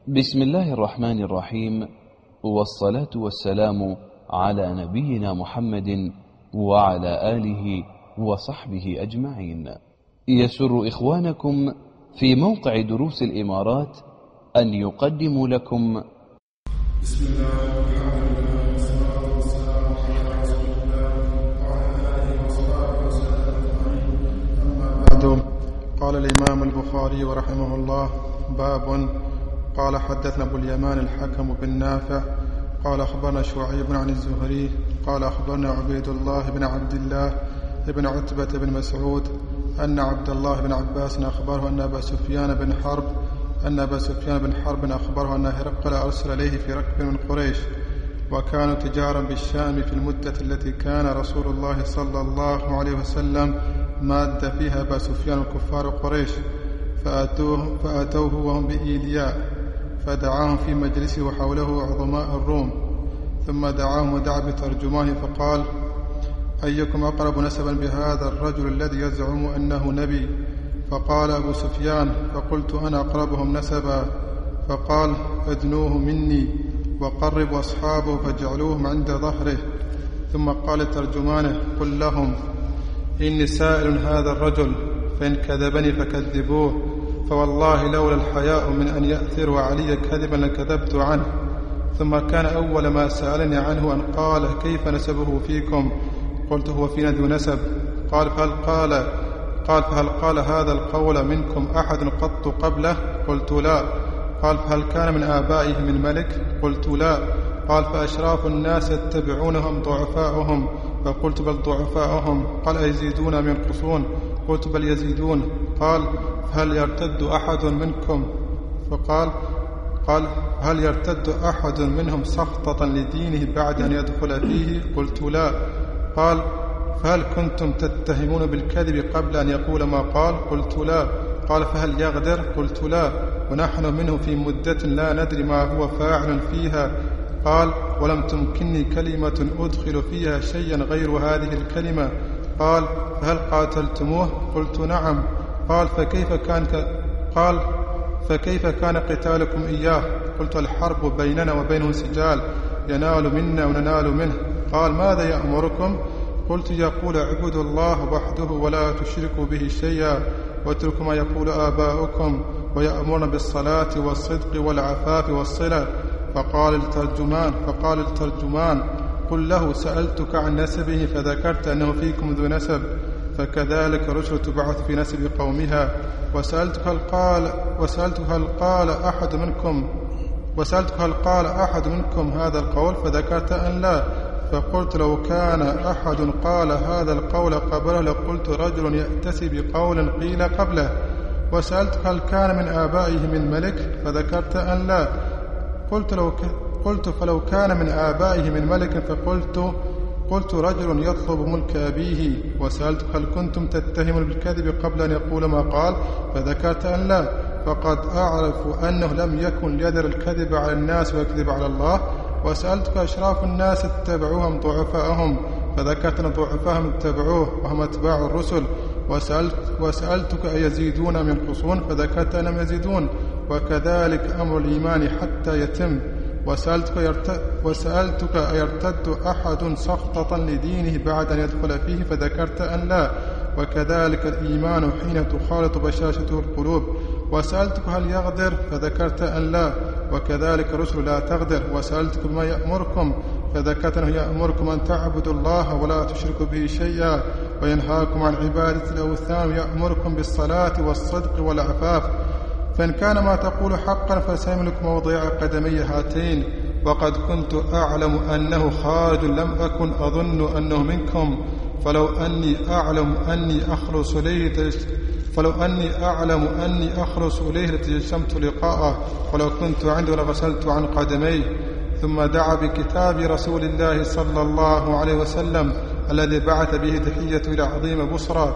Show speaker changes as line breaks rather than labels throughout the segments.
بسم الله الرحمن الرحيم، والصلاة والسلام على نبينا محمد وعلى آله وصحبه أجمعين. يسر إخوانكم في موقع دروس الإمارات أن يقدموا لكم
بسم الله والحمد لله والصلاة والسلام على رسول الله وعلى آله وصحبه وسلم أجمعين. أما بعد، قال الإمام البخاري رحمه الله: باب. قال: حدثنا أبو اليمان الحكم بن نافع قال أخبرنا شعيب عن الزهري قال أخبرنا عبيد الله بن عبد الله بن عتبة بن مسعود أن عبد الله بن عباس أخبره أن أبا سفيان بن حرب أخبره أن هرقل أرسل إليه في ركب من قريش، وكانوا تجارا بالشام في المدة التي كان رسول الله صلى الله عليه وسلم ماد فيها أبا سفيان وكفار قريش، فأتوه وهم بإيلياء، فدعاهم في مجلسه وحوله عظماء الروم، ثم دعاهم ودعا بترجمانه فقال: أيكم أقرب نسبا بهذا الرجل الذي يزعم أنه نبي؟ فقال أبو سفيان: فقلت أنا أقربهم نسبا. فقال: ادنوه مني وقربوا أصحابه فاجعلوهم عند ظهره. ثم قال ترجمانه: قل لهم إني سائل هذا الرجل، فإن كذبني فكذبوه، فوالله لولا الحياء من أن يأثروا علي كذبا لكذبت عنه. ثم كان أول ما سألني عنه أن قال: كيف نسبه فيكم؟ قلت: هو فينا ذو نسب. قال: فهل قال هذا القول منكم أحد قط قبله؟ قلت: لا. قال: فهل كان من آبائه من ملك؟ قلت: لا. قال: فأشراف الناس يتبعونهم ضعفاؤهم؟ فقلت: بل ضعفاؤهم. قال: أيزيدون أم ينقصون؟ قلت: بل يزيدون. قال: فهل يرتد أحد منكم؟ قال: هل يرتد أحد منهم سخطة لدينه بعد أن يدخل فيه؟ قلت: لا. قال: فهل كنتم تتهمون بالكذب قبل أن يقول ما قال؟ قلت: لا. قال: فهل يغدر؟ قلت: لا. ونحن منه في مدة لا ندري ما هو فاعل فيها. قال: ولم تمكنني كلمة أدخل فيها شيئا غير هذه الكلمة. قال: فهل قاتلتموه؟ قلت: نعم. قال: فكيف كان قتالكم إياه؟ قلت: الحرب بيننا وبينه سجال، ينال منا وننال منه. قال: ماذا يأمركم؟ قلت: يقول: اعبدوا الله وحده ولا تشركوا به شيئا، واتركوا ما يقول آباؤكم، ويأمرنا بالصلاة والصدق والعفاف والصلة. فقال الترجمان: قل له قل عن نسبه فذكرت أنه فيكم ذو نسب، فكذلك الرسل تبعث في نسب قومها. وسألتك هل قال أحد منكم هذا القول؟ فذكرت أن لا. فقلت: لو كان أحد قال هذا القول قبله لقلت رجل يأتسي بقول قيل قبله. وسألتك هل كان من آبائه من ملك؟ فذكرت أن لا. قلت: فلو كان من آبائه من ملك قلت رجل يطلب ملك أبيه. وسألتك هل كنتم تتهمون بالكذب قبل أن يقول ما قال؟ فذكرت أن لا. فقد أعرف أنه لم يكن يدر الكذب على الناس ويكذب على الله. وسألتك أشراف الناس اتبعوهم ضعفاءهم؟ فذكرت أن ضعفاهم اتبعوه وهم اتباع الرسل. وسألتك أيزيدون أم ينقصون؟ فذكرت أنهم يزيدون، وكذلك أمر الإيمان حتى يتم. وسألتك أيرتد أحد سخطة لدينه بعد أن يدخل فيه؟ فذكرت أن لا، وكذلك الإيمان حين تخالط بشاشته القلوب. وسألتك هل يغدر؟ فذكرت أن لا، وكذلك الرسل لا تغدر. وسألتك بما يأمركم؟ فذكرت أنه يأمركم أن تعبدوا الله ولا تشركوا به شيئا، وينهاكم عن عبادة الأوثان، يأمركم بالصلاة والصدق والعفاف. فإن كان ما تقول حقا فسيملك موضع قدمي هاتين. وقد كنت أعلم أنه خارج، لم أكن أظن أنه منكم، فلو أني أعلم أني أخلص إليه لتجشمت لقاءه، ولو كنت عنده لغسلت عن قدمي. ثم دعا بكتاب رسول الله صلى الله عليه وسلم الذي بعث به تحية إلى عظيم بصرى،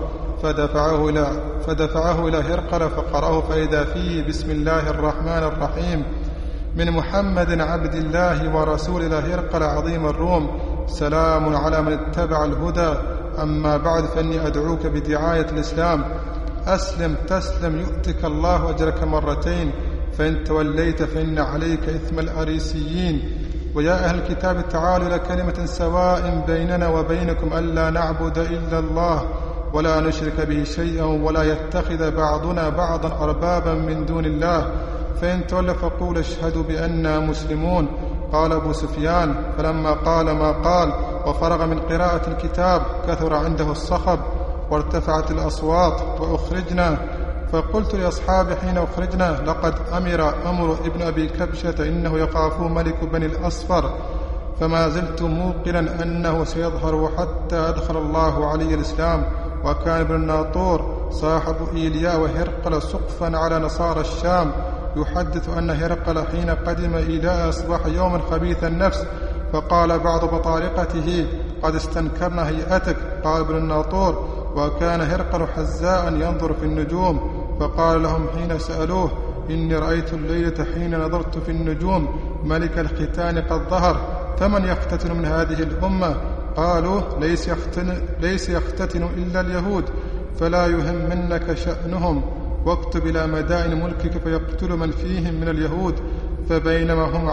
فدفعه إلى هرقل فقرأه، فإذا فيه: بسم الله الرحمن الرحيم، من محمد عبد الله ورسول إلى هرقل عظيم الروم، سلام على من اتبع الهدى، أما بعد، فإني أدعوك بدعاية الإسلام، أسلم تسلم يؤتك الله أجرك مرتين، فإن توليت فإن عليك إثم الأريسيين. ويا أهل الكتاب تعالوا إلى كلمة سواء بيننا وبينكم ألا نعبد إلا الله ولا نشرك به شيئا ولا يتخذ بعضنا بعضا أربابا من دون الله، فإن تولوا فقولوا اشهدوا بأننا مسلمون. قال أبو سفيان فلما قال ما قال وفرغ من قراءة الكتاب كثر عنده الصخب وارتفعت الأصوات وأخرجنا. فقلت لأصحابي حين أخرجنا لقد أمر ابن أبي كبشة إنه يخاف ملك بني الأصفر، فما زلت موقنا أنه سيظهر حتى أدخل الله علي الإسلام. وكان ابن الناطور صاحب إيليا وهرقل سقفا على نصارى الشام يحدث أن هرقل حين قدم إيليا أصبح يوما خبيث النفس، فقال بعض بطارقته قد استنكرنا هيئتك. قال ابن الناطور وكان هرقل حزاء ينظر في النجوم، فقال لهم حين سألوه إني رأيت الليلة حين نظرت في النجوم ملك الختان قد ظهر، فمن يختتن من هذه الأمة؟ قالوا ليس يختتن إلا اليهود، فلا يهمنك شأنهم، واكتب إلى مدائن ملكك فيقتل من فيهم من اليهود. فبينما هم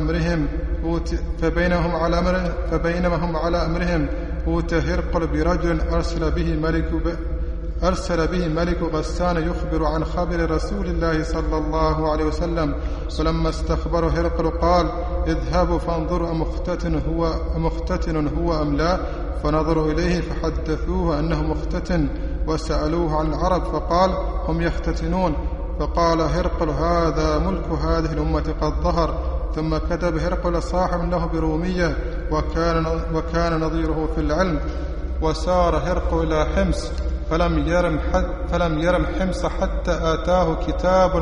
على أمرهم أوتي هرقل برجل أرسل به ملك غسان يخبر عن خبر رسول الله صلى الله عليه وسلم. فلما استخبر هرقل قال اذهبوا فانظروا أمختتن هو أم لا، فنظروا إليه فحدثوه أنه مختتن، وسألوه عن العرب فقال هم يختتنون. فقال هرقل هذا ملك هذه الأمة قد ظهر. ثم كتب هرقل صاحب له برومية وكان نظيره في العلم. وسار هرقل إلى حمص فلم يرم حمص حتى آتاه كتاب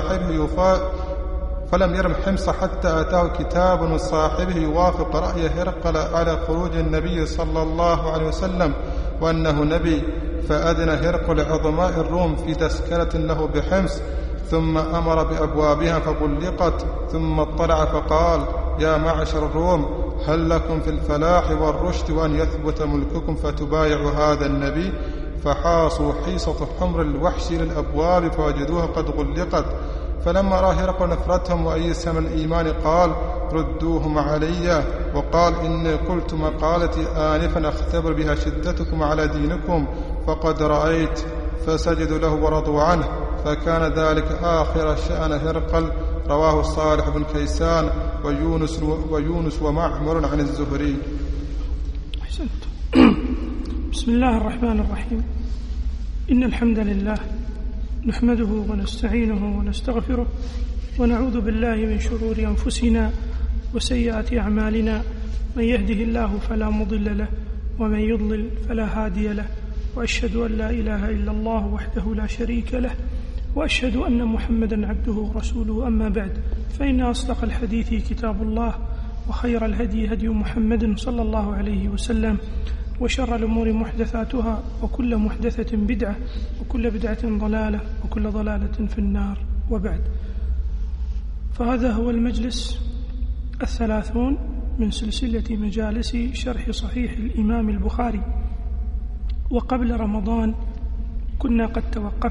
من صاحبه يوافق رأي هرقل على خروج النبي صلى الله عليه وسلم وأنه نبي. فأذن هرقل عظماء الروم في تذكرة له بحمص، ثم أمر بأبوابها فغلقت، ثم اطلع فقال يا معشر الروم هل لكم في الفلاح والرشد وأن يثبت ملككم فتبايعوا هذا النبي؟ فحاصوا حيصة حمر الوحش للأبواب فوجدوها قد غلقت. فلما رأى هرقل نفرتهم وأيس من الإيمان قال ردوهم علي، وقال إني قلت مقالتي آنفا أختبر بها شدتكم على دينكم، فقد رأيت. فسجدوا له ورضوا عنه، فكان ذلك آخر شأن هرقل. رواه صالح بن كيسان ويونس ومعمر عن الزهري.
أحسنت. بسم الله الرحمن الرحيم. إن الحمد لله نحمده ونستعينه ونستغفره ونعوذ بالله من شرور أنفسنا وسيئات أعمالنا، من يهده الله فلا مضل له ومن يضلل فلا هادي له، وأشهد أن لا إله إلا الله وحده لا شريك له، وأشهد أن محمدا عبده ورسوله. أما بعد، فإن أصدق الحديث كتاب الله، وخير الهدي هدي محمد صلى الله عليه وسلم، وشر الأمور محدثاتها، وكل محدثة بدعة، وكل بدعة ضلالة، وكل ضلالة في النار. وبعد، فهذا هو المجلس 30 من سلسلة مجالس شرح صحيح الإمام البخاري. وقبل رمضان كنا قد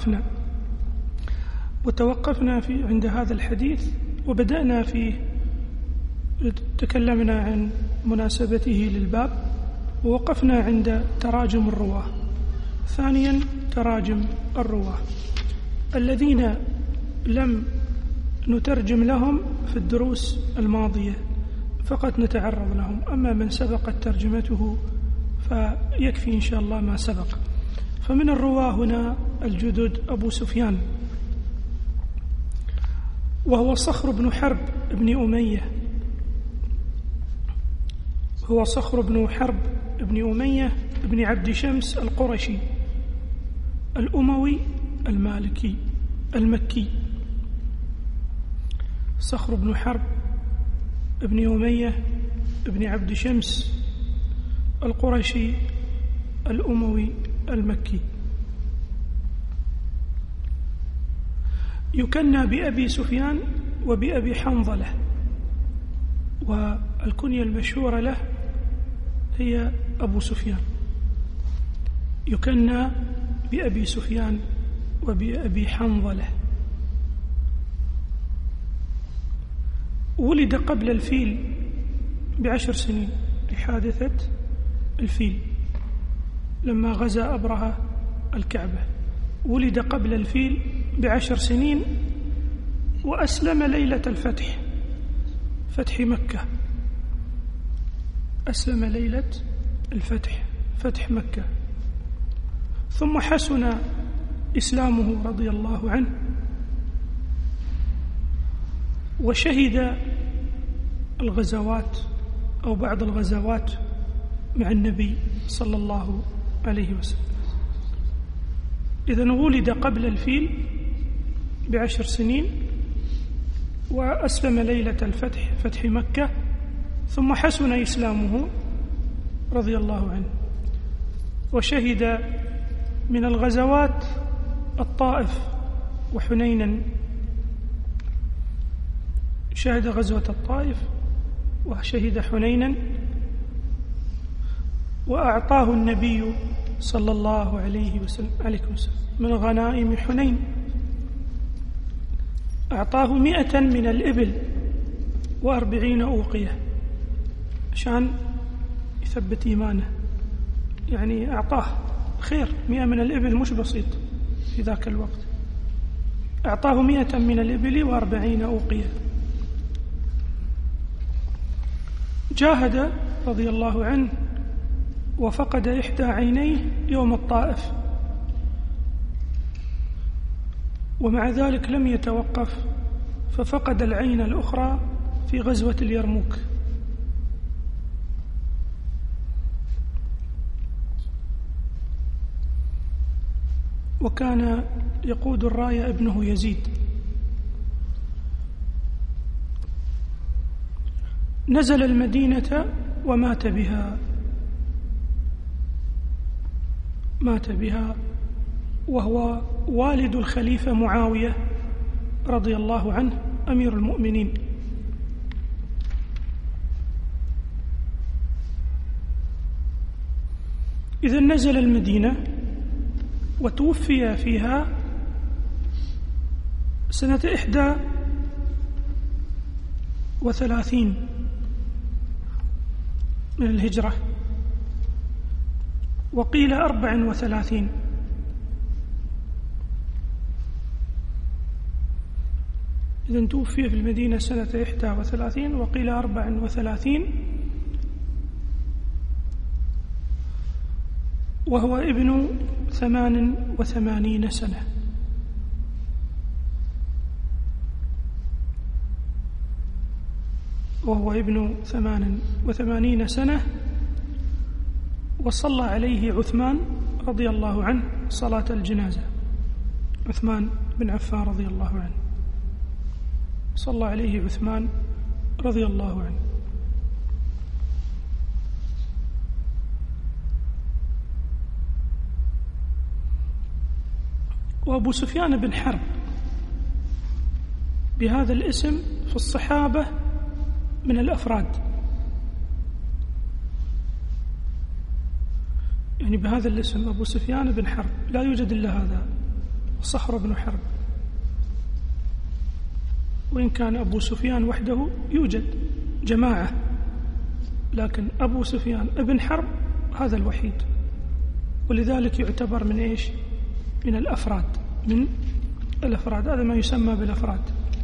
توقفنا عند هذا الحديث، وبدأنا فيه تكلمنا عن مناسبته للباب، ووقفنا عند تراجم الرواه. ثانيا تراجم الرواه الذين لم نترجم لهم في الدروس الماضية، فقط نتعرض لهم، أما من سبقت ترجمته فيكفي إن شاء الله ما سبق. فمن الرواه هنا الجدد أبو سفيان، وهو صخر بن حرب بن أمية، هو صخر بن حرب بن أمية بن عبد شمس القرشي الأموي المكي. صخر بن حرب بن أمية بن عبد شمس القرشي الأموي المكي، يكنى بأبي سفيان وبأبي حنظلة، والكنية المشهورة له هي أبو سفيان. يكنى بأبي سفيان وبأبي حنظلة. ولد قبل الفيل ب10 سنين لحادثة الفيل لما غزا أبرهة الكعبة. ولد قبل الفيل ب10 سنين، وأسلم ليلة الفتح، فتح مكة. أسلم ليلة الفتح، فتح مكة. ثم حسن إسلامه رضي الله عنه، وشهد الغزوات أو بعض الغزوات مع النبي صلى الله عليه وسلم. إذن ولد قبل الفيل ب10 سنين، وأسلم ليلة الفتح، فتح مكة. ثم حسن إسلامه رضي الله عنه، وشهد من الغزوات الطائف وحنينا. شهد غزوة الطائف وشهد حنينا، وأعطاه النبي صلى الله عليه وسلم من غنائم حنين، أعطاه 100 من الإبل و40 أوقية عشان يثبت إيمانه. يعني أعطاه خير، 100 من الإبل مش بسيط في ذاك الوقت. أعطاه 100 من الإبل و40 أوقية. جاهد رضي الله عنه وفقد 1 عينيه يوم الطائف، ومع ذلك لم يتوقف، ففقد العين الأخرى في غزوة اليرموك. وكان يقود الراية ابنه يزيد. نزل المدينة ومات بها، مات بها وهو والد الخليفة معاوية رضي الله عنه أمير المؤمنين. إذا نزل المدينة وتوفي فيها سنة 31 من الهجرة، وقيل 34. إذن توفي في المدينة سنة 31 وقيل 34، وهو ابن 88 سنة. وهو ابن 88 سنة. وصلى عليه عثمان رضي الله عنه صلاة الجنازة. عثمان بن عفان رضي الله عنه، صلى عليه عثمان رضي الله عنه. وأبو سفيان بن حرب بهذا الاسم في الصحابة من الأفراد، يعني بهذا الاسم أبو سفيان بن حرب لا يوجد إلا هذا، صخر بن حرب. وإن كان أبو سفيان وحده يوجد جماعة، لكن أبو سفيان ابن حرب هذا الوحيد، ولذلك يعتبر من إيش؟ من الأفراد، من الأفراد. هذا ما يسمى بالأفراد.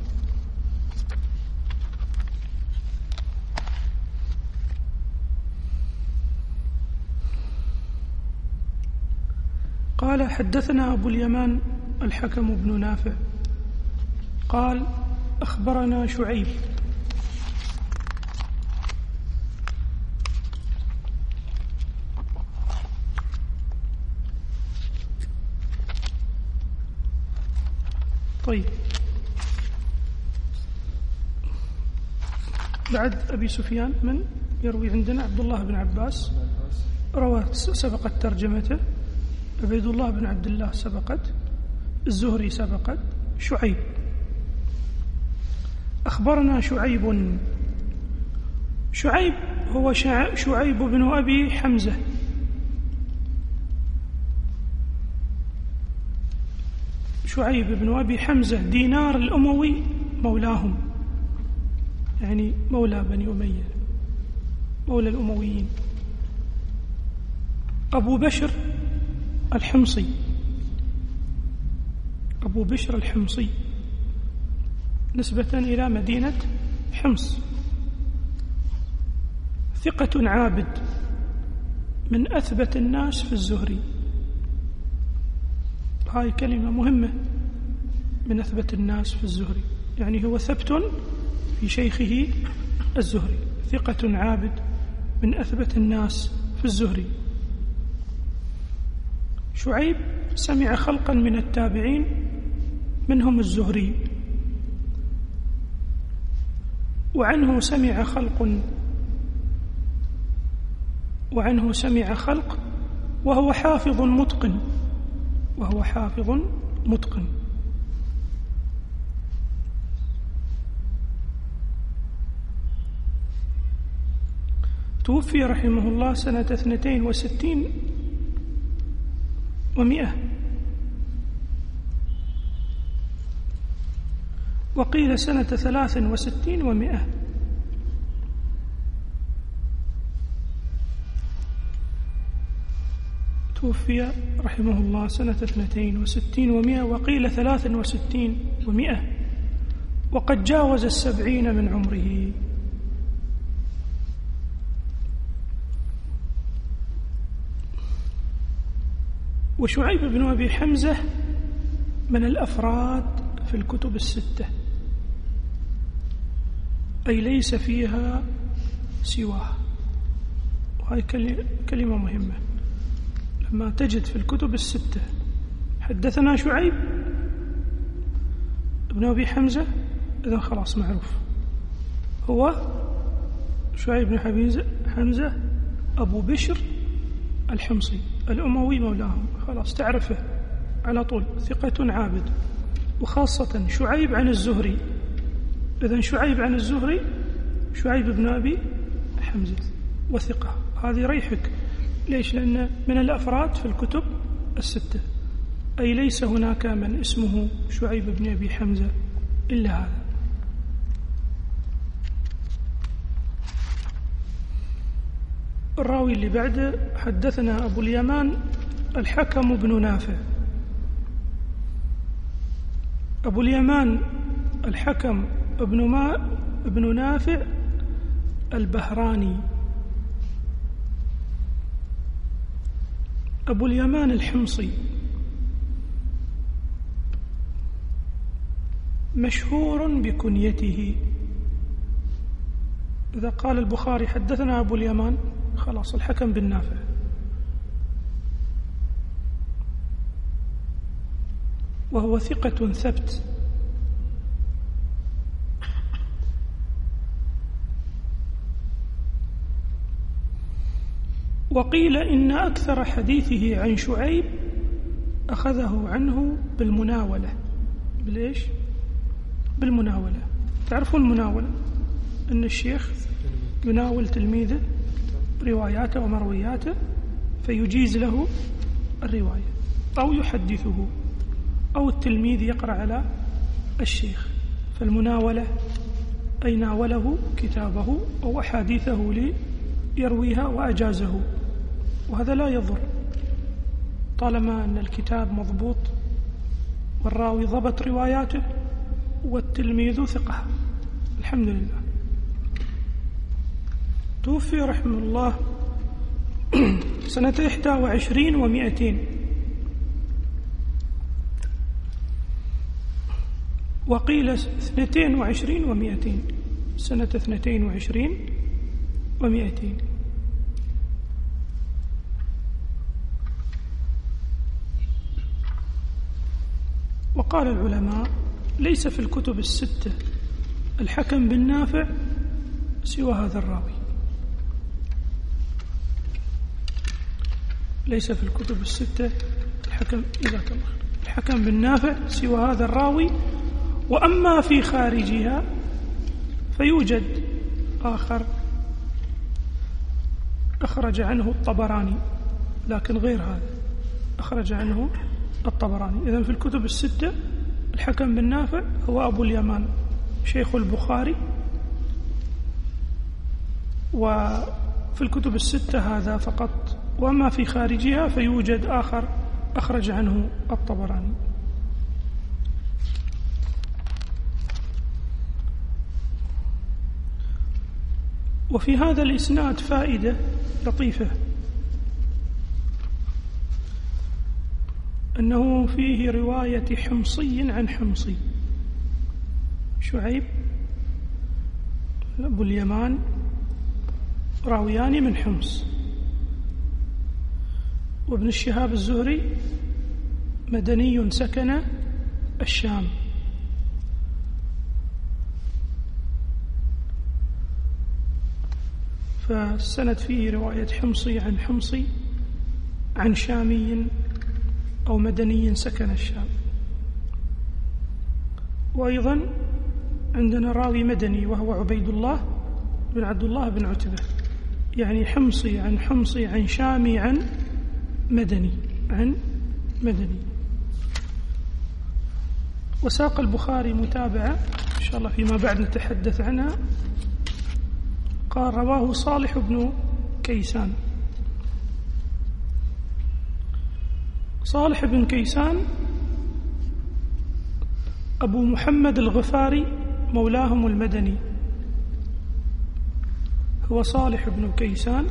قال: حدثنا أبو اليمان الحكم بن نافع قال: أخبرنا شعيب طيب، بعد أبي سفيان من يروي عندنا؟ عبد الله بن عباس روى، سبقت ترجمته. عبيد الله بن عبد الله سبقت، الزهري سبقت، شعيب. أخبرنا شعيب. شعيب هو شعيب بن أبي حمزة، شعيب بن أبي حمزة دينار الأموي مولاهم، يعني مولى بني أمية، مولى الأمويين. أبو بشر الحمصي، أبو بشر الحمصي نسبة إلى مدينة حمص، ثقة عابد من أثبت الناس في الزهري. هاي كلمة مهمة، من أثبت الناس في الزهري، يعني هو ثبت في شيخه الزهري، ثقة عابد من أثبت الناس في الزهري. شعيب سمع خلقا من التابعين منهم الزهري، وعنه سمع خلق وهو حافظ متقن. توفي رحمه الله سنة 62 و100، وقيل سنة 63 و100. توفي رحمه الله سنة 62 و100، وقيل 63 و100، وقد جاوز 70 من عمره. وشعيب بن أبي حمزة من الأفراد في الكتب الستة، أي ليس فيها سواه. وهي كلمة مهمة، لما تجد في الكتب الستة حدثنا شعيب بن أبي حمزة، إذن خلاص معروف هو شعيب بن حمزة أبو بشر الحمصي الأموي مولاهم، خلاص تعرفه على طول، ثقة عابد. وخاصة شعيب عن الزهري، إذن شعيب عن الزهري شعيب بن أبي حمزة وثقة، هذه ريحك. ليش؟ لأن من الأفراد في الكتب الستة، أي ليس هناك من اسمه شعيب بن أبي حمزة إلا هذا. الراوي اللي بعده حدثنا أبو اليمان الحكم بن نافع. أبو اليمان الحكم ابن نافع البهراني، أبو اليمان الحمصي، مشهور بكنيته. إذا قال البخاري حدثنا أبو اليمان، خلاص الحكم بن نافع. وهو ثقة ثبت، وقيل إن أكثر حديثه عن شعيب أخذه عنه بالمناولة. بالإيش؟ بالمناولة. تعرفون المناولة؟ أن الشيخ يناول تلميذه رواياته ومروياته فيجيز له الرواية، أو يحدثه، أو التلميذ يقرأ على الشيخ. فالمناولة أي ناوله كتابه أو أحاديثه ليرويها وأجازه، وهذا لا يضر طالما أن الكتاب مضبوط والراوي ضبط رواياته والتلميذ ثقة. الحمد لله. توفي رحمه الله سنة 21 و200، وقيل 22 و200، سنة 22 و200. وقال العلماء ليس في الكتب الستة الحكم بن نافع سوى هذا الراوي، ليس في الكتب الستة الحكم بن نافع سوى هذا الراوي. وأما في خارجها فيوجد آخر أخرج عنه الطبراني، لكن غير هذا أخرج عنه الطبراني. إذن في الكتب الستة الحكم بن نافع هو أبو اليمان شيخ البخاري وفي الكتب الستة هذا فقط، وأما في خارجها فيوجد آخر أخرج عنه الطبراني. وفي هذا الإسناد فائدة لطيفة، أنه فيه رواية حمصي عن حمصي. شعيب أبو اليمان راويان من حمص، وابن الشهاب الزهري مدني سكن الشام. فالسند فيه رواية حمصي عن حمصي عن شامي أو مدني سكن الشام. وأيضا عندنا راوي مدني وهو عبيد الله بن عبد الله بن عتبة، يعني حمصي عن حمصي عن شامي عن مدني عن مدني. وساق البخاري متابعة إن شاء الله فيما بعد نتحدث عنها، قال رواه صالح بن كيسان. صالح بن كيسان أبو محمد الغفاري مولاهم المدني، هو صالح بن كيسان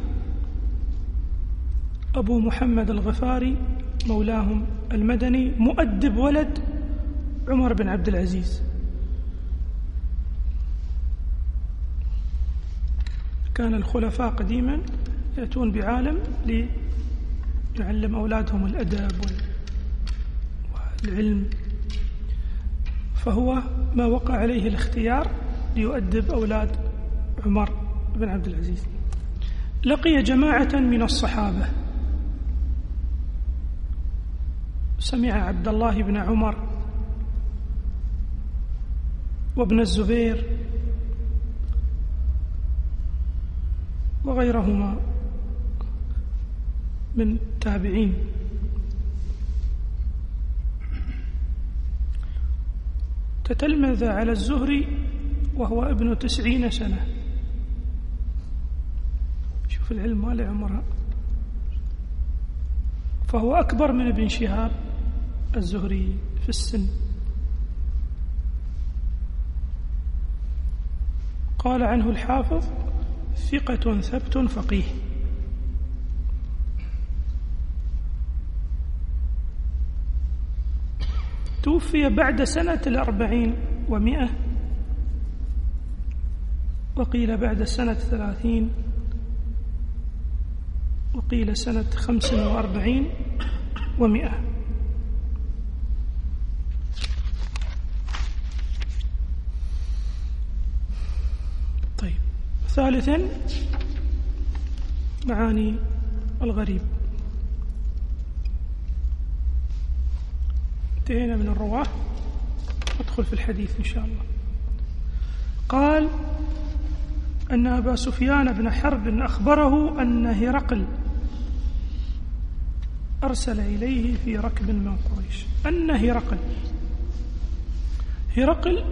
أبو محمد الغفاري مولاهم المدني، مؤدب ولد عمر بن عبد العزيز. كان الخلفاء قديما يأتون بعالم ليعلم أولادهم الأدب والعلم، فهو ما وقع عليه الاختيار ليؤدب أولاد عمر بن عبد العزيز. لقي جماعة من الصحابة، سمع عبد الله بن عمر وابن الزبير وغيرهما من تابعين. تتلمذ على الزهري وهو ابن 90 سنة. شوف العلم ما له عمرها، فهو أكبر من ابن شهاب الزهري في السن. قال عنه الحافظ ثقة ثبت فقيه. توفي بعد سنة 40 و100، وقيل بعد سنة 30، وقيل سنة 45 و100. طيب، ثالثا معاني الغريب. انتهينا من الرواه، ندخل في الحديث إن شاء الله. قال أن أبا سفيان بن حرب أخبره أن هرقل أرسل إليه في ركب من قريش. أن هرقل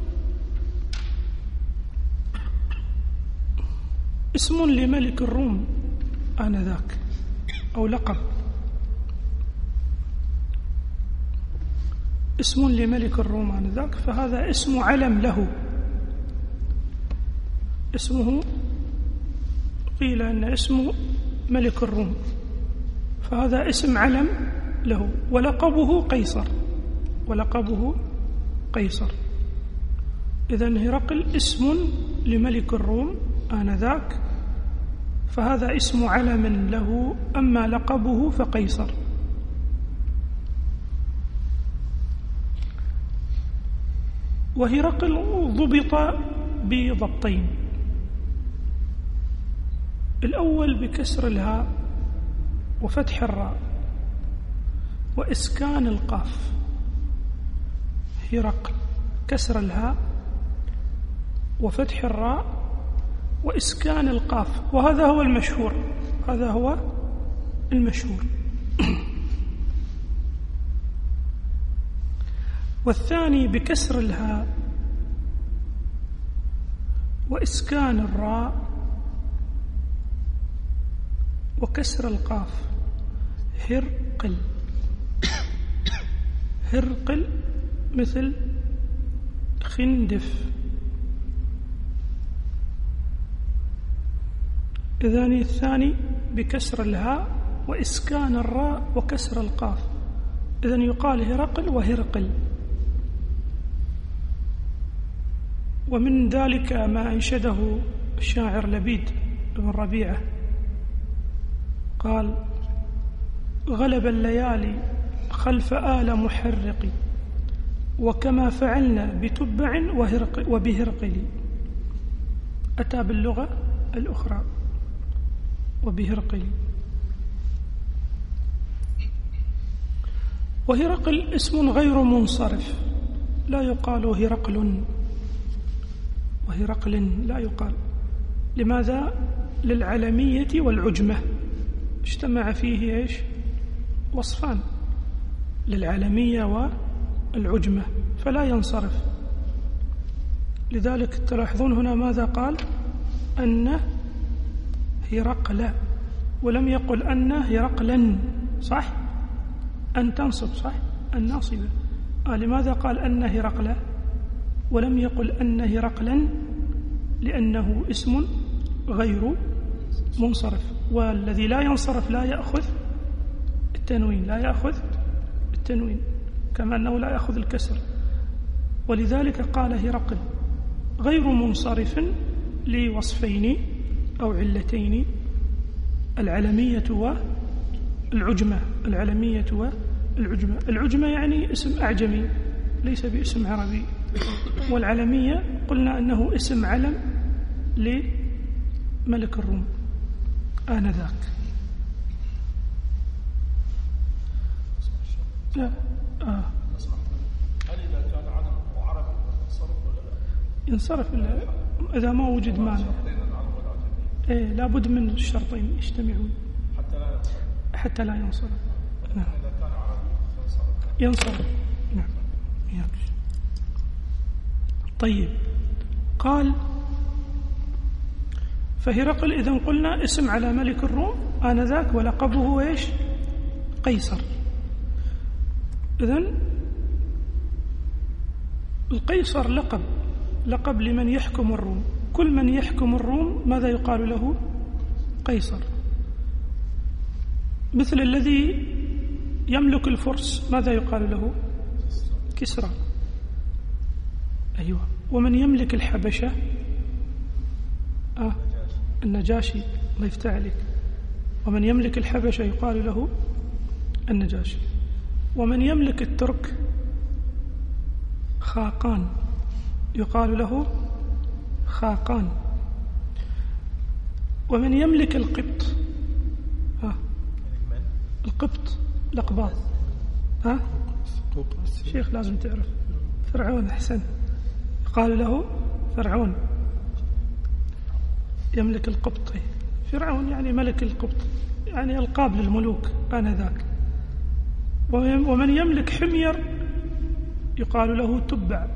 اسم لملك الروم آنذاك، أو لقب، اسم لملك الروم آنذاك، فهذا اسم علم له. اسمه قيل أن اسمه ملك الروم، فهذا اسم علم له. ولقبه قيصر. إذن هرقل اسم لملك الروم آنذاك، فهذا اسم علم له، أما لقبه فقيصر. وهرقل ضبط بضبطين: الأول بكسر الهاء وفتح الراء وإسكان القاف. هرقل كسر الهاء وفتح الراء وإسكان القاف، وهذا هو المشهور. والثاني بكسر الهاء وإسكان الراء وكسر القاف هرقل. هرقل مثل خندف. إذن الثاني بكسر الهاء وإسكان الراء وكسر القاف، إذن يقال هرقل وهرقل. ومن ذلك ما أنشده الشاعر لبيد بن ربيعة قال: غلب الليالي خلف آل محرق، وكما فعلنا بتبع وبهرقل. أتى باللغة الأخرى وبهرقل. وهرقل اسم غير منصرف، لا يقال هرقل، وهرقل لا يقال. لماذا؟ للعلمية والعجمة، اجتمع فيه ايش؟ وصفان، للعلمية والعجمة، فلا ينصرف. لذلك تلاحظون هنا ماذا قال؟ أن هرقل، ولم يقل أن هرقلا، صح؟ أن تنصب، صح؟ الناصبة. لماذا قال أن هرقل ولم يقل أن هرقلا؟ لأنه اسم غير منصرف، والذي لا ينصرف لا يأخذ التنوين، لا يأخذ التنوين، كما أنه لا يأخذ الكسر. ولذلك قال هرقل غير منصرف لوصفين أو علتين: العلمية والعجمة. العلمية والعجمة. العجمة يعني اسم أعجمي ليس باسم عربي، والعلمية قلنا أنه اسم علم لملك الروم آنذاك. لا
هل إذا كان علم وعربي ينصرف ولا لا؟
ينصرف إذا ما وجد مانع. إيه، لابد من الشرطين يجتمعون حتى لا ينصرف. نعم.
إذا كان عربي
ينصرف. نعم. طيب، قال: فهرقل إذن قلنا اسم على ملك الروم آنذاك، ولقبه ايش؟ قيصر. إذن القيصر لقب لمن يحكم الروم. كل من يحكم الروم ماذا يقال له؟ قيصر. مثل الذي يملك الفرس ماذا يقال له؟ كسرى. أيوة. ومن يملك الحبشة النجاشي. الله يفتح عليك. ومن يملك الحبشة يقال له النجاشي. ومن يملك الترك خاقان يقال له خاقان. ومن يملك القبط القبط الأقباط شيخ لازم تعرف. فرعون. أحسن. يقال له فرعون، يملك القبط. فرعون يعني ملك القبط، يعني ألقاب للملوك آنذاك. ومن يملك حمير يقال له تبع.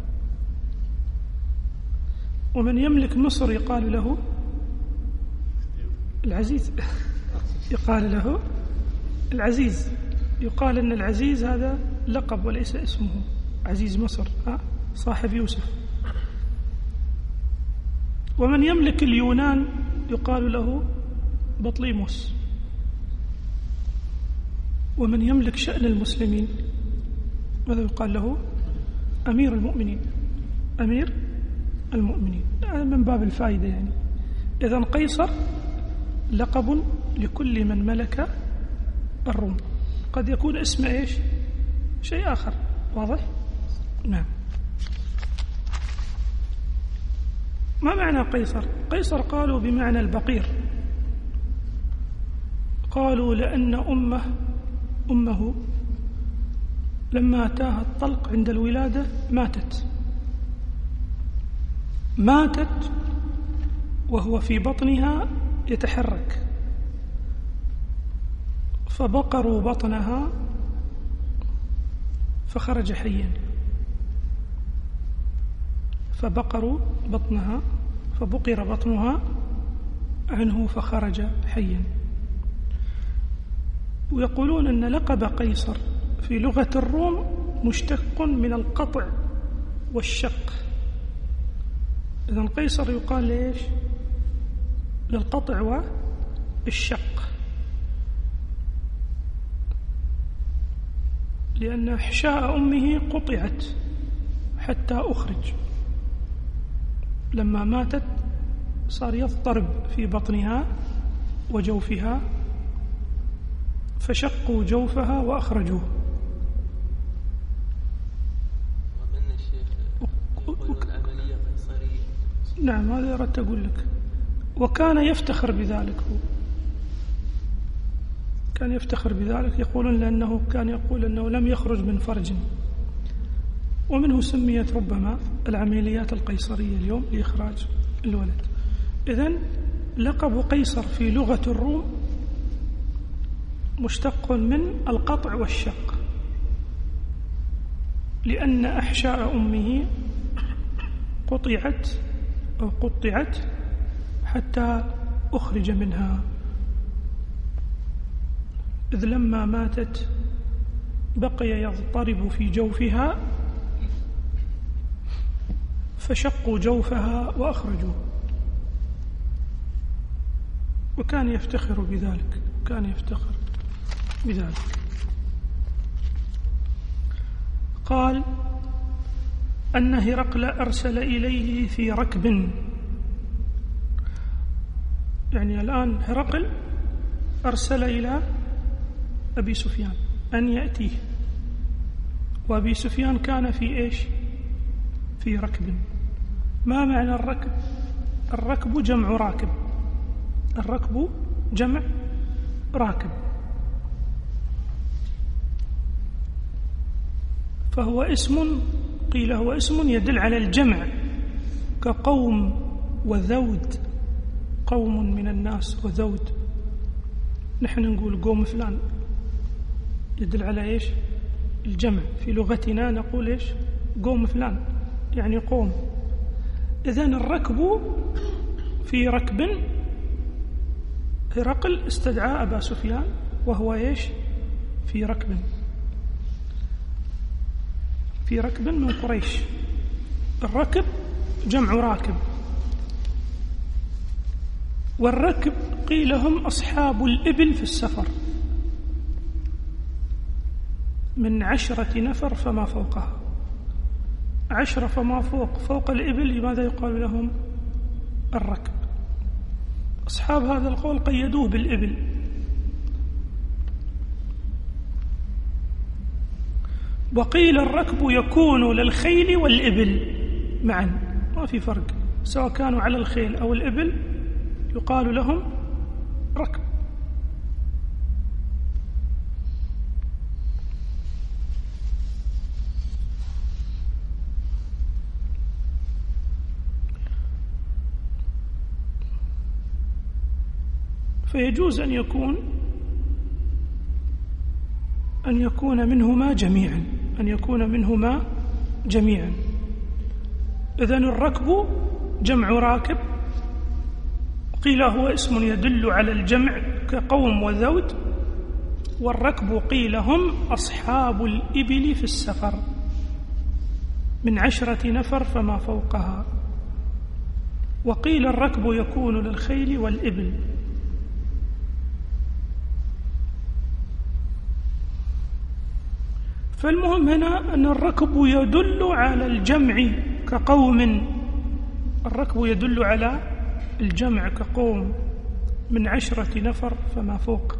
ومن يملك مصر يقال له العزيز. يقال له العزيز. يقال أن العزيز هذا لقب وليس اسمه. عزيز مصر صاحب يوسف. ومن يملك اليونان يقال له بطليموس. ومن يملك شأن المسلمين ماذا يقال له؟ أمير المؤمنين. أمير المؤمنين من باب الفائدة يعني. إذن قيصر لقب لكل من ملك الروم. قد يكون اسم إيش؟ شيء آخر. واضح؟ نعم. ما معنى قيصر؟ قيصر قالوا بمعنى البقير. قالوا لأن أمه لما أتاها الطلق عند الولادة ماتت وهو في بطنها يتحرك، فبقروا بطنها فخرج حيا. فبقروا بطنها فبقر بطنها عنه فخرج حيا. ويقولون أن لقب قيصر في لغة الروم مشتق من القطع والشق. إذن قيصر يقال ليش؟ للقطع والشق، لأن أحشاء أمه قطعت حتى أخرج، لما ماتت صار يضطرب في بطنها وجوفها فشقوا جوفها وأخرجوه.
ومن الشيخ يقولون عملية قيصرية.
نعم، هذا أردت أقول لك. وكان يفتخر بذلك، هو كان يفتخر بذلك، يقولون لأنه كان يقول أنه لم يخرج من فرج، ومنه سميت ربما العمليات القيصرية اليوم لإخراج الولد. إذن لقب قيصر في لغة الروم مشتق من القطع والشق، لأن أحشاء أمه قطعت حتى أخرج منها، إذ لما ماتت بقي يضطرب في جوفها فشقوا جوفها وأخرجوه. وكان يفتخر بذلك. قال أن هرقل أرسل إليه في ركب، يعني الآن هرقل أرسل إلى أبي سفيان أن يأتيه، وأبي سفيان كان في إيش؟ في ركب. ما معنى الركب؟ الركب جمع راكب، الركب جمع راكب، فهو اسم، قيل هو اسم يدل على الجمع، كقوم وذود، قوم من الناس وذود. نحن نقول قوم فلان، يدل على إيش؟ الجمع. في لغتنا نقول إيش؟ قوم فلان، يعني قوم. إذن الركب في ركب، هرقل استدعى أبا سفيان وهو إيش؟ في ركب من قريش. الركب جمع راكب، والركب قيل هم أصحاب الإبل في السفر، من 10 نفر فما فوقها. 10 فما فوق الإبل، لماذا يقال لهم الركب؟ أصحاب هذا القول قيدوه بالإبل. وقيل الركب يكون للخيل والإبل معا، ما في فرق، سواء كانوا على الخيل أو الإبل يقال لهم ركب. فيجوز أن يكون منهما جميعا. إذن الركب جمع راكب، قيل هو اسم يدل على الجمع كقوم وذود، والركب قيل هم أصحاب الإبل في السفر، من 10 نفر فما فوقها. وقيل الركب يكون للخيل والإبل. فالمهم هنا أن الركب يدل على الجمع كقوم، الركب يدل على الجمع كقوم من 10 نفر فما فوق.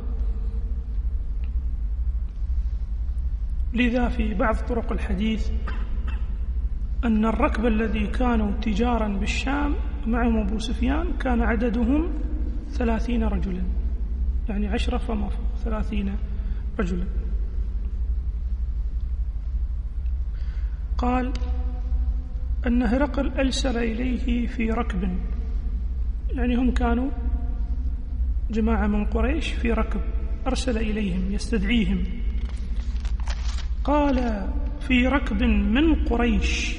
لذا في بعض طرق الحديث أن الركب الذي كانوا تجارا بالشام معهم أبو سفيان كان عددهم 30 رجلا، يعني 10 فما فوق 30 رجلا. قال أن هرقل أرسل إليه في ركب، يعني هم كانوا جماعة من قريش في ركب، أرسل إليهم يستدعيهم. قال في ركب من قريش.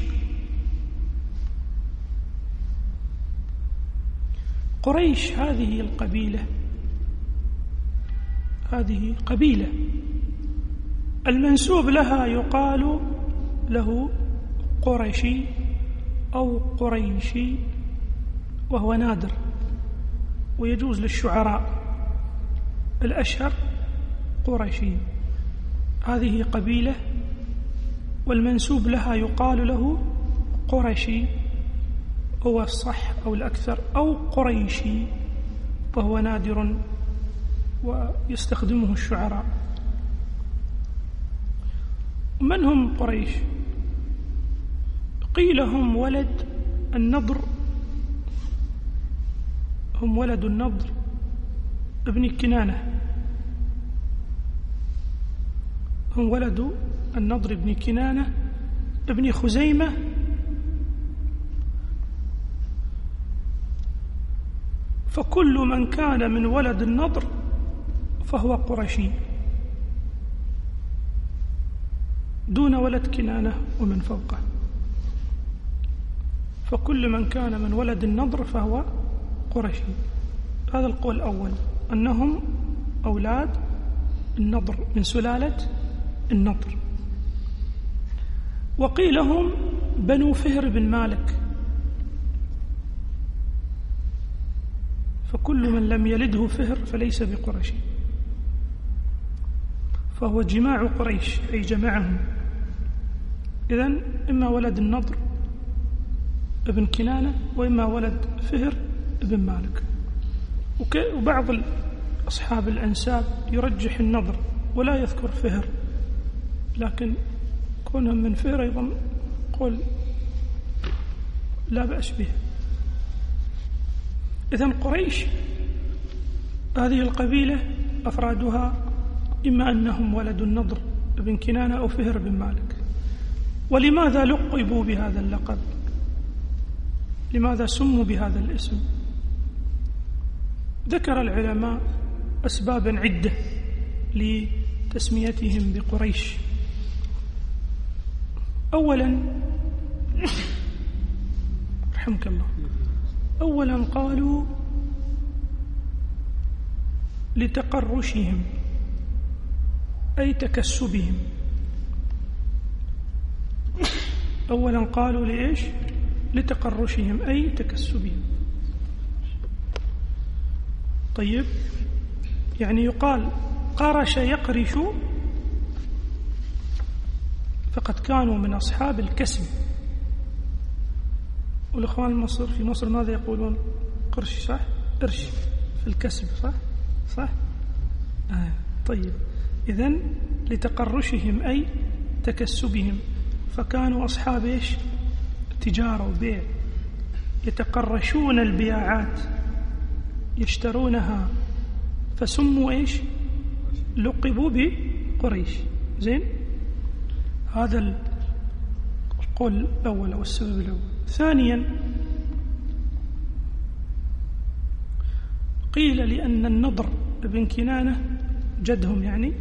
قريش هذه القبيلة هذه قبيلة المنسوب لها يقال له قرشي أو قريشي، وهو نادر، ويجوز للشعراء. الأشهر قرشي، هذه قبيلة والمنسوب لها يقال له قرشي، هو الصح أو الأكثر، أو قريشي وهو نادر ويستخدمه الشعراء. من هم قريش؟ قيل هم ولد النضر، هم ولد النضر ابن كنانة، هم ولد النضر ابن كنانة ابن خزيمة فكل من كان من ولد النضر فهو قرشي دون ولد كنانة ومن فوقه، فكل من كان من ولد النضر فهو قرشي. هذا القول الأول، أنهم أولاد النضر من سلالة النضر. وقيل هم بنو فهر بن مالك، فكل من لم يلده فهر فليس بقرشي، فهو جماع قريش أي جمعهم. إذن إما ولد النضر ابن كنانة وإما ولد فهر ابن مالك. وبعض أصحاب الأنساب يرجح النضر ولا يذكر فهر، لكن كونهم من فهر أيضا قول لا بأس به. إذن قريش هذه القبيلة أفرادها إما أنهم ولد النضر ابن كنانة أو فهر بن مالك. ولماذا لقبوا بهذا اللقب؟ لماذا سموا بهذا الاسم؟ ذكر العلماء أسبابا عدة لتسميتهم بقريش. أولا رحمك الله، أولا قالوا لتقرشهم أي تكسبهم. أولا قالوا لإيش؟ لتقرشهم أي تكسبهم. طيب، يعني يقال قرش يقرش، فقد كانوا من أصحاب الكسب. والإخوان المصر في مصر ماذا يقولون؟ قرش، صح؟ قرش في الكسب، صح؟ طيب، إذن لتقرشهم أي تكسبهم، فكانوا أصحاب إيش؟ تجارة وبيع، يتقرشون البياعات يشترونها، فسموا إيش؟ لقبوا بقريش. زين، هذا القول الأول أو السبب الأول. ثانيا قيل لأن النضر بن كنانة جدهم يعني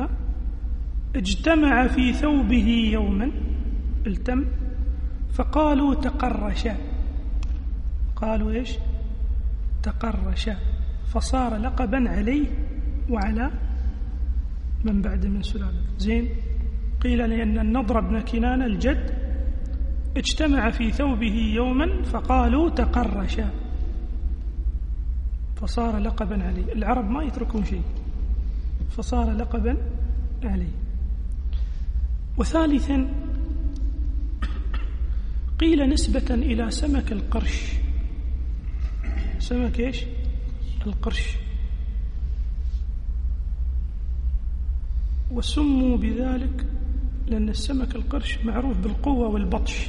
اجتمع في ثوبه يوما، التم، فقالوا تقرشا، قالوا إيش؟ تقرشا، فصار لقبا عليه وعلى من بعد من سلالة. زين، قيل لأن النضر بن كنانة الجد اجتمع في ثوبه يوما فقالوا تقرشا، فصار لقبا عليه. العرب ما يتركون شيء، فصار لقبا عليه. وثالثا قيل نسبة إلى سمك القرش، سمك إيش؟ القرش، وسموا بذلك لأن السمك القرش معروف بالقوة والبطش،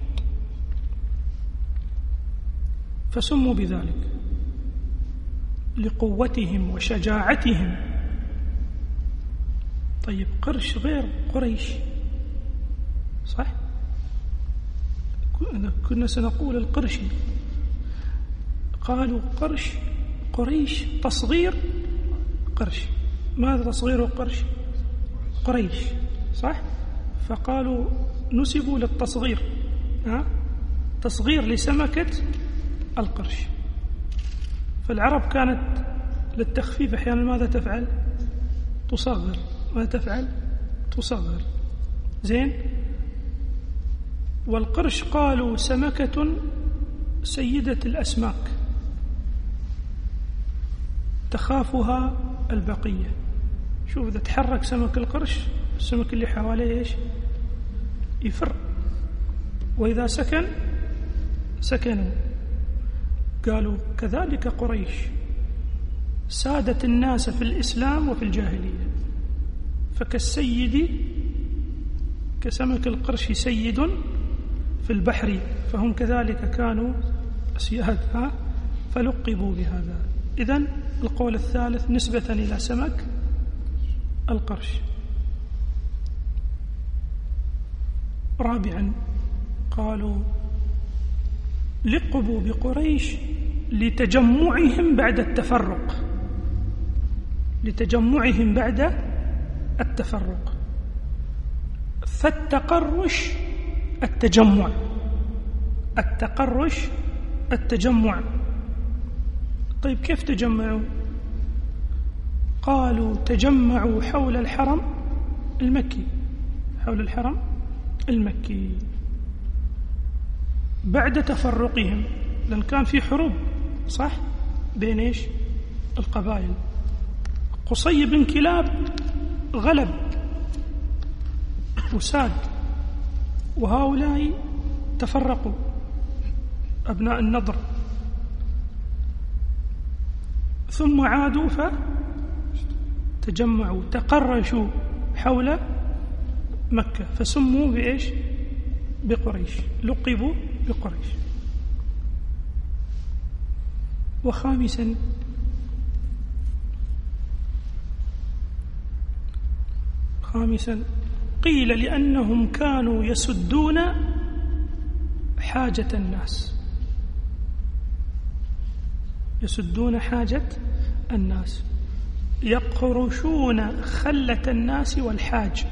فسموا بذلك لقوتهم وشجاعتهم. طيب، قرش غير قريش، صح؟ كنا سنقول القرشي، قالوا قرش قريش تصغير قرش. ماذا تصغير قرش؟ قريش، صح؟ فقالوا نسبوا للتصغير، تصغير لسمكة القرش. فالعرب كانت للتخفيف أحيانا ماذا تفعل؟ تصغر. ما تفعل؟ تصغر. زين. والقرش قالوا سمكة سيدة الأسماك تخافها البقية. شوف إذا تحرك سمك القرش السمك اللي حواليه إيش؟ يفر. وإذا سكنوا. قالوا كذلك قريش سادت الناس في الإسلام وفي الجاهلية، فكالسيد كسمك القرش سيد في البحر، فهم كذلك كانوا أسياد فلقبوا بهذا. إذن القول الثالث نسبة إلى سمك القرش. رابعا قالوا لقبوا بقريش لتجمعهم بعد التفرق. لتجمعهم بعد التفرق. فالتقرش التجمع. التقرش التجمع. طيب كيف تجمعوا؟ قالوا تجمعوا حول الحرم المكي. حول الحرم المكي بعد تفرقهم، لأن كان في حروب صح بين إيش؟ القبائل. قصي بن كلاب غلب وساد، وهؤلاء تفرقوا أبناء النضر، ثم عادوا فتجمعوا تقرشوا حول مكة فسموا بإيش؟ بقريش، لقبوا بقريش. وخامسا قيل لأنهم كانوا يسدون حاجة الناس. يسدون حاجة الناس، يقرشون خلة الناس والحاج.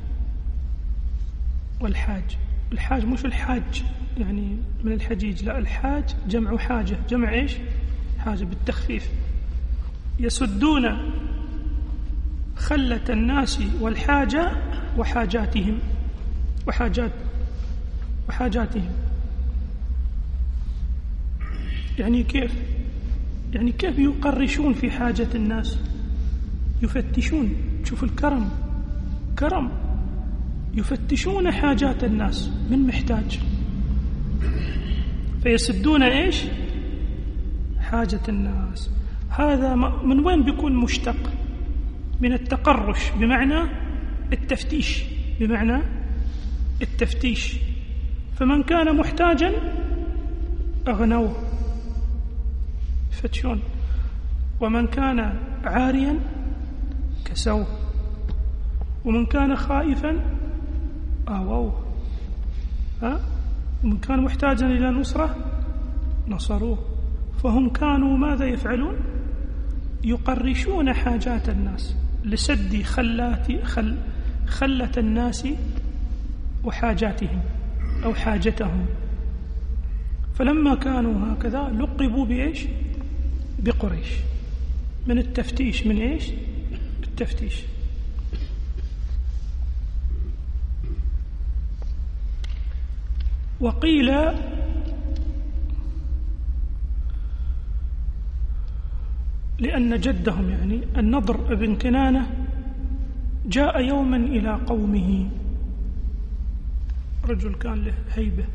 الحاج مش الحاج يعني من الحجيج، لا، الحاج جمع حاجة، جمع إيش؟ حاجة بالتخفيف. يسدون خلة الناس والحاجة وحاجاتهم يعني كيف؟ يعني كيف يقرشون في حاجة الناس؟ يفتشون. شوف الكرم، كرم. يفتشون حاجات الناس من محتاج، فيسدون إيش؟ حاجة الناس. هذا من وين بيكون مشتق؟ من التقرش بمعنى التفتيش، بمعنى التفتيش. فمن كان محتاجا أغنوه فتشون، ومن كان عاريا كسوه، ومن كان خائفا آووه، ومن كان محتاجا إلى نصرة نصروه. فهم كانوا ماذا يفعلون؟ يقرشون حاجات الناس لسد خلة الناس وحاجاتهم أو حاجتهم. فلما كانوا هكذا لقبوا بإيش؟ بقريش، من التفتيش. من إيش؟ التفتيش. وقيل لأن جدهم يعني النضر بن كنانة جاء يوما إلى قومه، رجل كان له هيبة،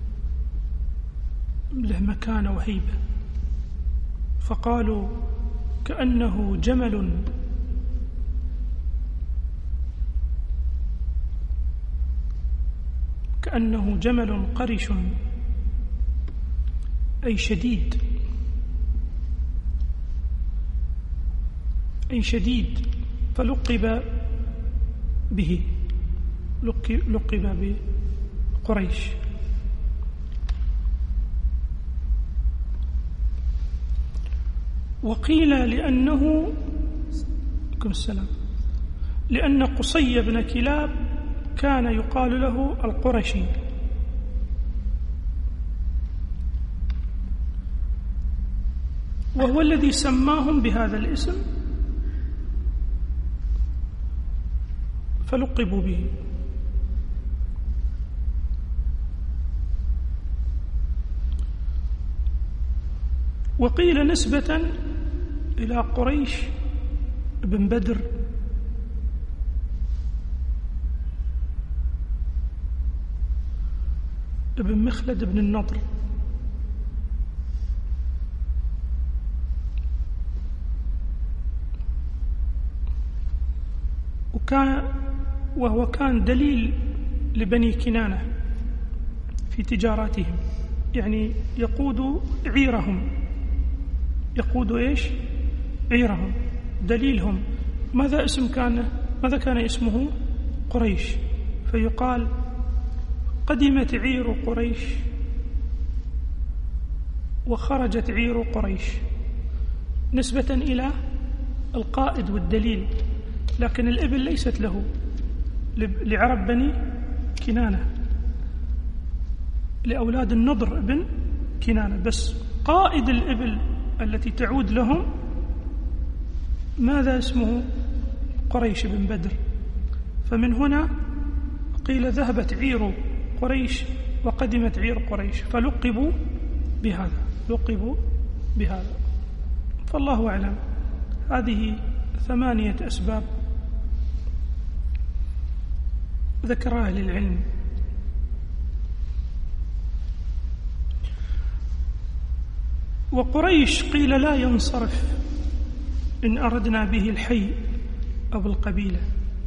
له مكانة وهيبة، فقالوا كأنه جمل قرش أي شديد، فلقب به، لقب بقريش. وقيل لأن قصي بن كلاب كان يقال له القرشي، وهو الذي سماهم بهذا الاسم فلقبوا به. وقيل نسبة إلى قريش بن بدر ابن مخلد بن النضر، وهو كان دليل لبني كنانة في تجاراتهم، يعني يقود عيرهم، يقود إيش؟ عيرهم، دليلهم. ماذا كان اسمه؟ قريش. فيقال قدمت عير قريش وخرجت عير قريش، نسبة إلى القائد والدليل. لكن الإبل ليست له، لعرب بني كنانة، لأولاد النضر ابن كنانة، بس قائد الإبل التي تعود لهم ماذا اسمه؟ قريش بن بدر. فمن هنا قيل ذهبت عير قريش وقدمت عير قريش، فلقبوا بهذا. فالله أعلم. هذه 8 أسباب ذكرها أهل العلم. وقريش قيل لا ينصرف إن أردنا به الحي أو القبيلة،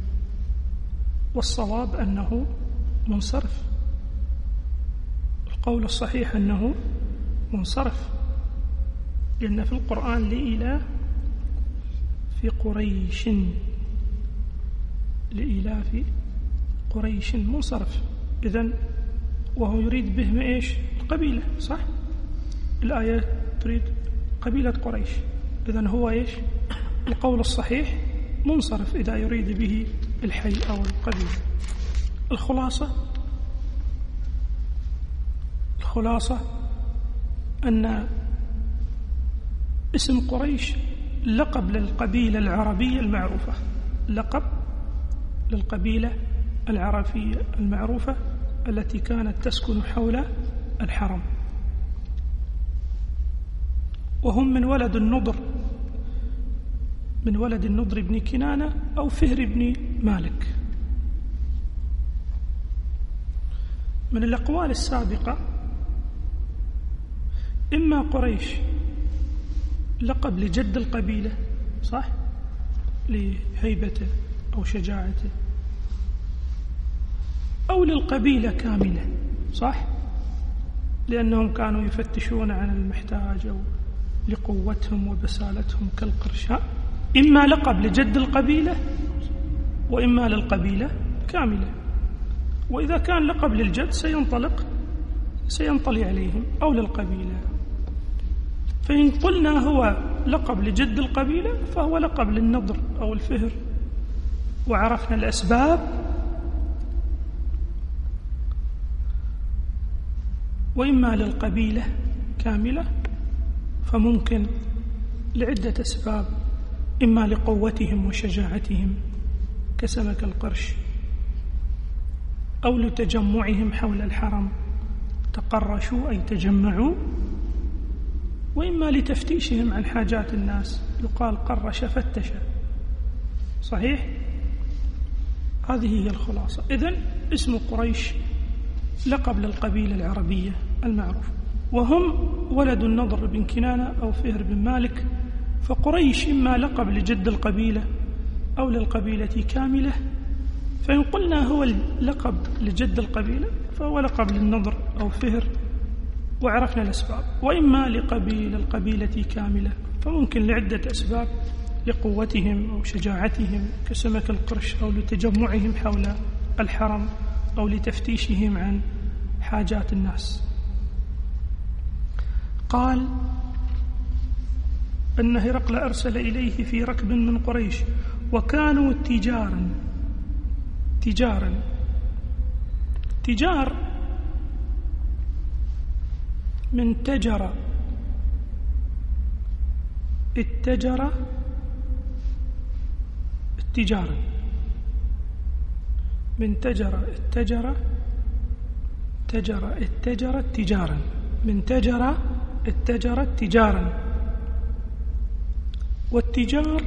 والصواب أنه منصرف، القول الصحيح أنه منصرف، لأن في القرآن لإلاف في قريش، لإلاف قريش منصرف. إذن وهو يريد بهم إيش؟ القبيلة، صح؟ الآية تريد قبيلة قريش، إذن هو إيش؟ القول الصحيح منصرف إذا يريد به الحي أو القبيلة. الخلاصة أن اسم قريش لقب للقبيلة العربية المعروفة، لقب للقبيلة العربية المعروفة التي كانت تسكن حول الحرم، وهم من ولد النضر بن كنانة أو فهر بن مالك. من الأقوال السابقة إما قريش لقب لجد القبيلة، صح؟ لهيبته أو شجاعته، أو للقبيلة كاملة، صح؟ لأنهم كانوا يفتشون عن المحتاج أو لقوتهم وبسالتهم كالقرشاء. إما لقب لجد القبيلة وإما للقبيلة كاملة. وإذا كان لقب للجد سينطلي عليهم، أو للقبيلة. فإن قلنا هو لقب لجد القبيلة فهو لقب للنضر أو الفهر، وعرفنا الأسباب. وإما للقبيلة كاملة فممكن لعدة أسباب، إما لقوتهم وشجاعتهم كسمك القرش، أو لتجمعهم حول الحرم، تقرشوا أي تجمعوا، وإما لتفتيشهم عن حاجات الناس، يقال قرش فتش، صحيح؟ هذه هي الخلاصة. إذن اسم قريش لقب للقبيلة العربية المعروفة، وهم ولد النضر بن كنانة أو فهر بن مالك. فقريش إما لقب لجد القبيلة أو للقبيلة كاملة. فإن قلنا هو اللقب لجد القبيلة فهو لقب للنضر أو فهر، وعرفنا الأسباب. وإما القبيلة كاملة فممكن لعدة أسباب، لقوتهم أو شجاعتهم كسمك القرش، أو لتجمعهم حول الحرم، أو لتفتيشهم عن حاجات الناس. قال أن هرقل أرسل إليه في ركب من قريش وكانوا تجار من تجر، اتجر التجارة، من تجر اتجر اتجر تجارا، من تجر اتجر تجارا. والتجار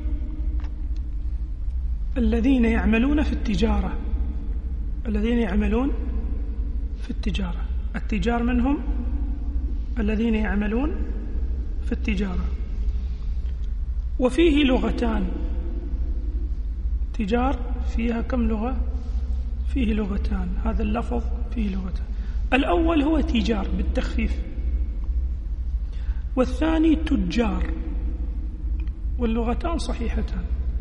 الذين يعملون في التجارة، الذين يعملون في التجارة. التجار منهم الذين يعملون في التجارة. وفيه لغتان، تجار فيها كم لغة؟ فيه لغتان، هذا اللفظ فيه لغتان. الأول هو تجار بالتخفيف، والثاني تجار، واللغتان صحيحتان،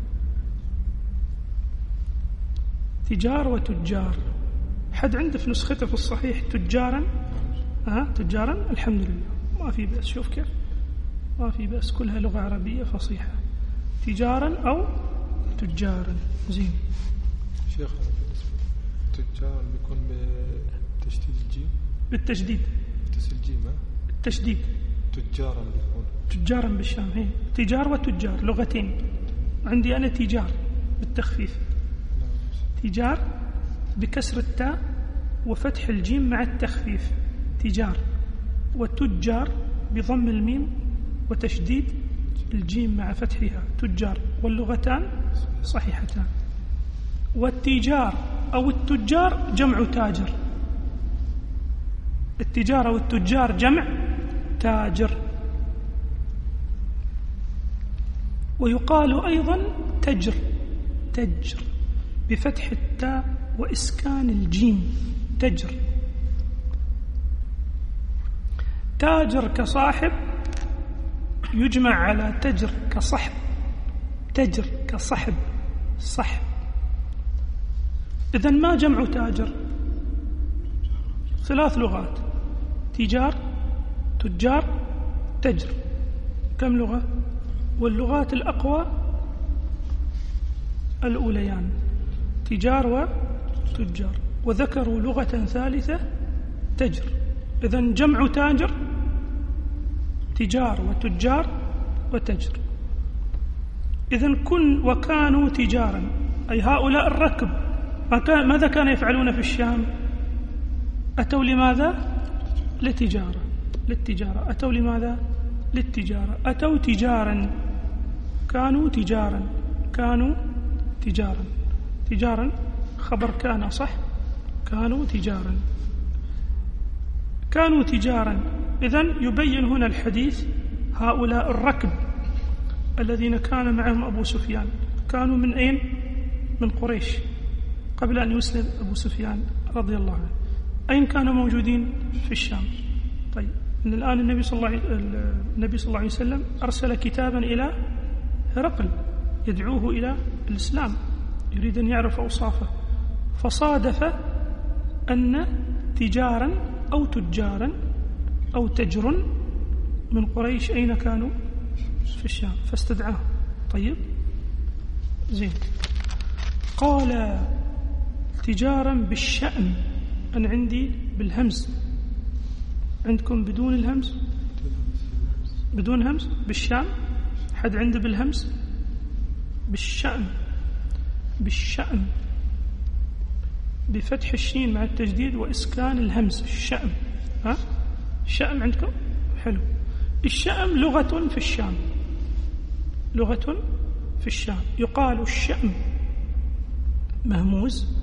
تجار وتجار. حد عنده في نسخته في الصحيح تجارا؟ تجارا، الحمد لله، ما في بأس. شوف كيف ما في بأس، كلها لغة عربية فصيحة. تجارا أو تجارا. زين
شيخ، تجار بيكون بتشديد الجيم؟
بالتشديد،
تسهيل الجيم.
التشديد
تجارا بيكون
تجارا بالشام. هي تجار وتجار لغتين. عندي أنا تجار بالتخفيف، تجار بكسر التاء وفتح الجيم مع التخفيف تجار، وتجار بضم الميم وتشديد الجيم مع فتحها تجار، واللغتان صحيحتان. والتجار أو التجار جمع تاجر، التجارة والتجار جمع تاجر. ويقال أيضا تجر، تجر بفتح التاء وإسكان الجيم تجر. تاجر كصاحب يجمع على تجر كصحب، تجر كصحب، صحب. إذن ما جمع تاجر؟ ثلاث لغات، تجار تجار تجر، كم لغة؟ واللغات الأقوى الأوليان تجار وتجار، وذكروا لغة ثالثة تجر. إذن جمع تاجر تجار وتجار وتجر. إذن وكانوا تجارا، أي هؤلاء الركب ماذا كانوا يفعلون في الشام؟ أتوا لماذا؟ للتجارة. أتوا لماذا؟ للتجارة. أتوا تجارا، كانوا تجارا، كانوا تجارا. تجارا خبر كان، صح؟ كانوا تجارا، كانوا تجارا. إذن يبين هنا الحديث هؤلاء الركب الذين كان معهم أبو سفيان كانوا من أين؟ من قريش، قبل أن يسلم أبو سفيان رضي الله عنه. أين كانوا موجودين؟ في الشام. طيب، إن الآن النبي صلى الله عليه وسلم أرسل كتابا إلى هرقل يدعوه إلى الإسلام، يريد أن يعرف أوصافه، فصادف أن تجارا أو تجارا أو تجر من قريش أين كانوا؟ في الشام، فاستدعاه. طيب زين. قال تجارا بالشأن، أنا عندي بالهمز، عندكم بدون الهمز؟ بدون همز بالشام. حد عنده بالهمز؟ بالشأن، بالشأن بفتح الشين مع التجديد وإسكان الهمز، الشأن. الشأن عندكم؟ حلو. الشأم لغة في الشام، لغة في الشام. يقال الشأم مهموز،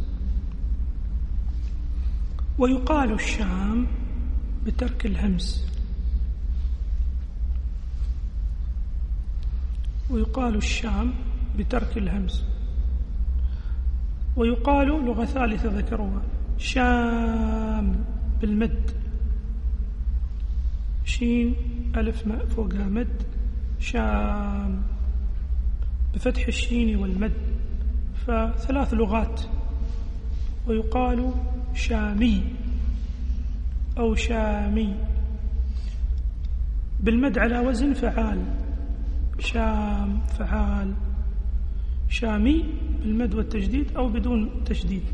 ويقال الشام بترك الهمز، ويقال الشام بترك الهمز. ويقال لغة ثالثة ذكروها شام بالمد، شين ألف ماء فوقها مد، شام بفتح الشين والمد، فثلاث لغات. ويقال شامي أو شامي بالمد على وزن فعال، شام فعال. شامي بالمد والتجديد أو بدون تشديد.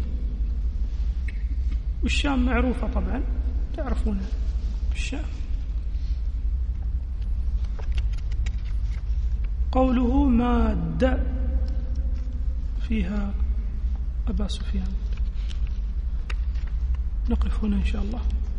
والشام معروفة طبعا، تعرفونها الشام. قوله مادة فيها أبا سفيان. نقف هنا إن شاء الله.